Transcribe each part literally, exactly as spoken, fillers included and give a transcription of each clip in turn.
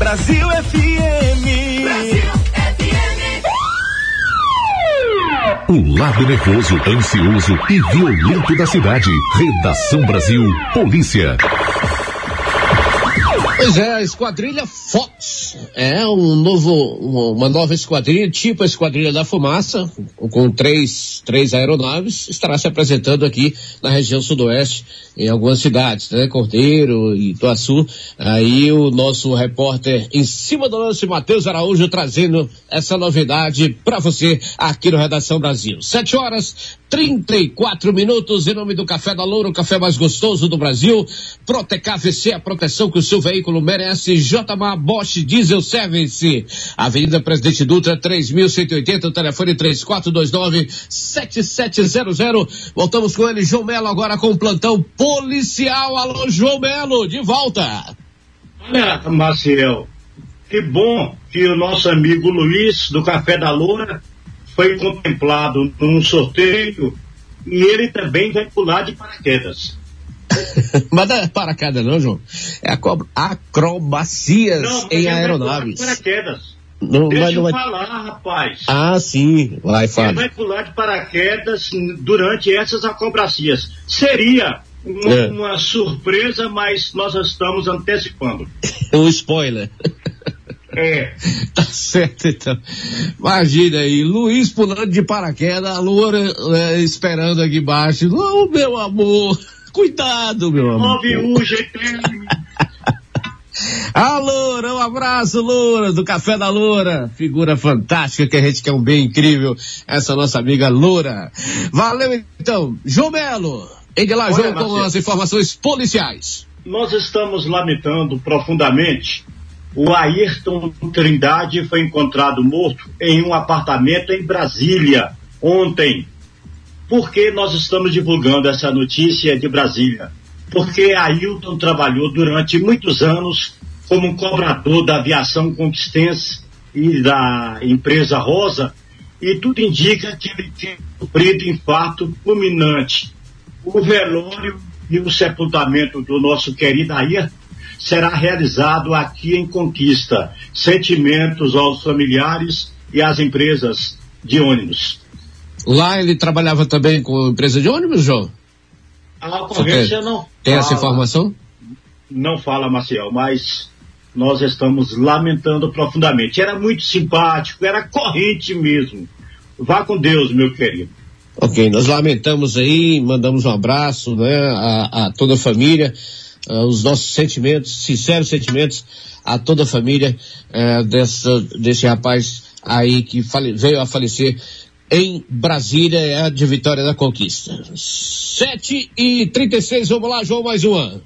Brasil F M. Brasil F M. O lado nervoso, ansioso e violento da cidade. Redação Brasil, Polícia. Pois é, a Esquadrilha Fox é um novo, uma nova esquadrilha, tipo a Esquadrilha da Fumaça, com três, três aeronaves, estará se apresentando aqui na região sudoeste, em algumas cidades, né? Cordeiro e Ituaçu. Aí o nosso repórter em cima do lance, Matheus Araújo, trazendo essa novidade para você aqui no Redação Brasil. Sete horas, trinta e quatro minutos, em nome do Café da Loura, o café mais gostoso do Brasil. Protecar V C, a proteção que o seu veículo merece. J M A Bosch Diesel Service, Avenida Presidente Dutra, três mil cento e oitenta, telefone três quatro dois nove, sete sete zero zero. Voltamos com ele, João Melo, agora com o plantão policial. Alô, João Melo, de volta. Olha, Maciel, que bom que o nosso amigo Luiz, do Café da Loura, foi contemplado num sorteio e ele também vai pular de paraquedas. Mas não é paraquedas não, João. É acrobacias não, em aeronaves. Vai pular de paraquedas. Não, Deixa não eu vai... falar, rapaz. Ah, sim. Vai, fala. Ele vai pular de paraquedas durante essas acrobacias. Seria uma, é. uma surpresa, mas nós estamos antecipando. Um spoiler. É. Tá certo, então. Imagina aí, Luiz pulando de paraquedas, a Loura é, esperando aqui embaixo. Oh, meu amor, cuidado, meu amor. Nove U G T M. A Loura, um abraço, Loura, do Café da Loura. Figura fantástica, que a gente quer um bem incrível. Essa nossa amiga Loura. Valeu, então. João Melo, em de lá, João, com as informações policiais. Nós estamos lamentando profundamente. O Ayrton Trindade foi encontrado morto em um apartamento em Brasília ontem. Por que nós estamos divulgando essa notícia de Brasília? Porque Ayrton trabalhou durante muitos anos como cobrador da aviação conquistense e da empresa Rosa, e tudo indica que ele tinha sofrido infarto fulminante. O velório e o sepultamento do nosso querido Ayrton será realizado aqui em Conquista. Sentimentos aos familiares e às empresas de ônibus. Lá ele trabalhava também com empresa de ônibus, João? A ocorrência não tem fala, essa informação? Não fala, Maciel, mas nós estamos lamentando profundamente. Era muito simpático, era corrente mesmo. Vá com Deus, meu querido. Ok, nós lamentamos aí, mandamos um abraço, né, a, a toda a família. Uh, os nossos sentimentos, sinceros sentimentos a toda a família uh, dessa, desse rapaz aí que fale, veio a falecer em Brasília, é de Vitória da Conquista. sete e trinta e seis, vamos lá, João, mais uma.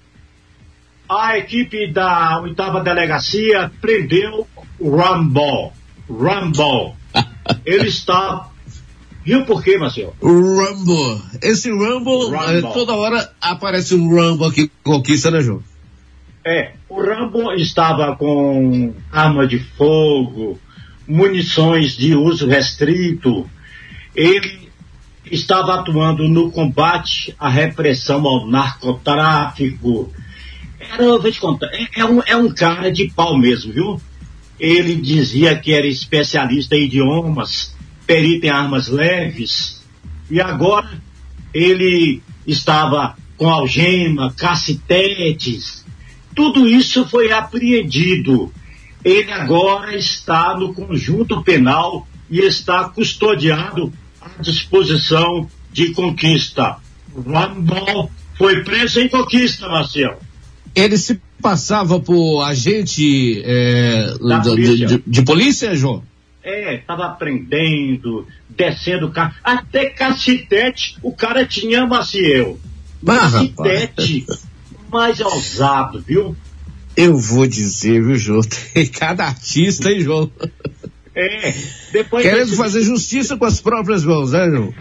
A equipe da oitava delegacia prendeu o Rambo. Rambo. Ele está... Viu por quê, Marcelo? O Rambo. Esse Rambo, é, toda hora aparece um Rambo aqui em Conquista, né, João? É, o Rambo estava com arma de fogo, munições de uso restrito. Ele estava atuando no combate à repressão ao narcotráfico. Era, eu vou te contar, é, é, um, é um cara de pau mesmo, viu? Ele dizia que era especialista em idiomas, perito em armas leves, e agora ele estava com algema, cacetetes, tudo isso foi apreendido. Ele agora está no conjunto penal e está custodiado à disposição de Conquista. Rambo foi preso em Conquista, Marcelo. Ele se passava por agente é, de, de, de, de polícia, João? É, estava aprendendo, descendo o carro, até cacetete o cara tinha, Maciel. Cacetete, mais ousado, viu? Eu vou dizer, viu, João? Tem cada artista, hein, João? É, depois... Querendo desse... fazer justiça com as próprias mãos, né, João?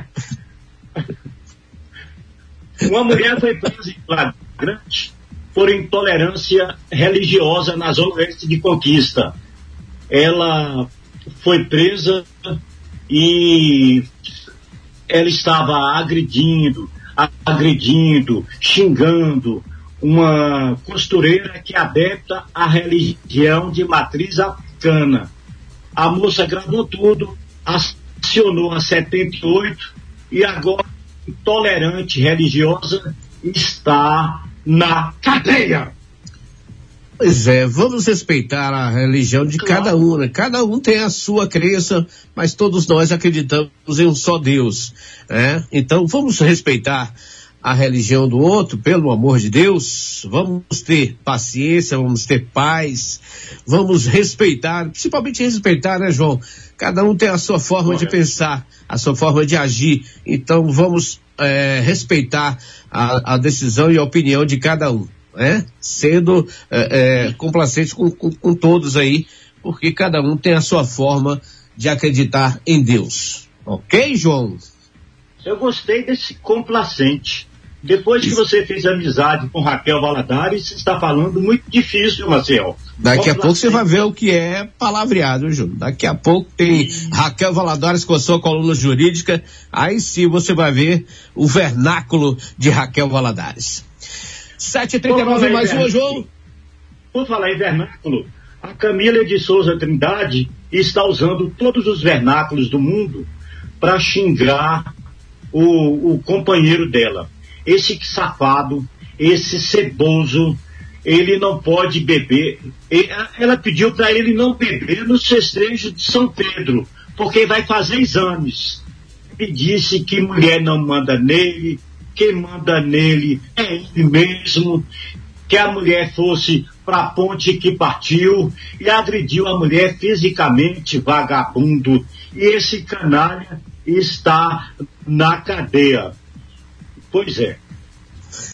Uma mulher foi presa em flagrante por intolerância religiosa na zona oeste de Conquista. Ela foi presa e ela estava agredindo, agredindo, xingando uma costureira que é adepta à religião de matriz africana. A moça gravou tudo, acionou a setenta e oito e agora, intolerante religiosa, está na cadeia. Pois é, vamos respeitar a religião de claro. cada um, né? Cada um tem a sua crença, mas todos nós acreditamos em um só Deus, né? Então vamos respeitar a religião do outro, pelo amor de Deus. Vamos ter paciência, vamos ter paz, vamos respeitar, principalmente respeitar, né, João? Cada um tem a sua forma Correto. de pensar, a sua forma de agir, então vamos é, respeitar a, a decisão e a opinião de cada um. Né? Sendo é, é, complacente com, com, com todos aí, porque cada um tem a sua forma de acreditar em Deus. Ok, João? Eu gostei desse complacente. Depois que você fez amizade com Raquel Valadares, você está falando muito difícil, Marcel. Daqui a pouco você vai ver o que é palavreado, João. Daqui a pouco tem Raquel Valadares com a sua coluna jurídica, aí sim você vai ver o vernáculo de Raquel Valadares. sete e trinta e nove mais uma, João. Por falar em vernáculo, a Camila de Souza Trindade está usando todos os vernáculos do mundo para xingar o, o companheiro dela. Esse safado, esse ceboso, ele não pode beber. Ela pediu para ele não beber no festejo de São Pedro, porque vai fazer exames. Ele disse que mulher não manda nele, quem manda nele é ele mesmo, que a mulher fosse para a ponte que partiu e agrediu a mulher fisicamente, vagabundo. E esse canalha está na cadeia. Pois é,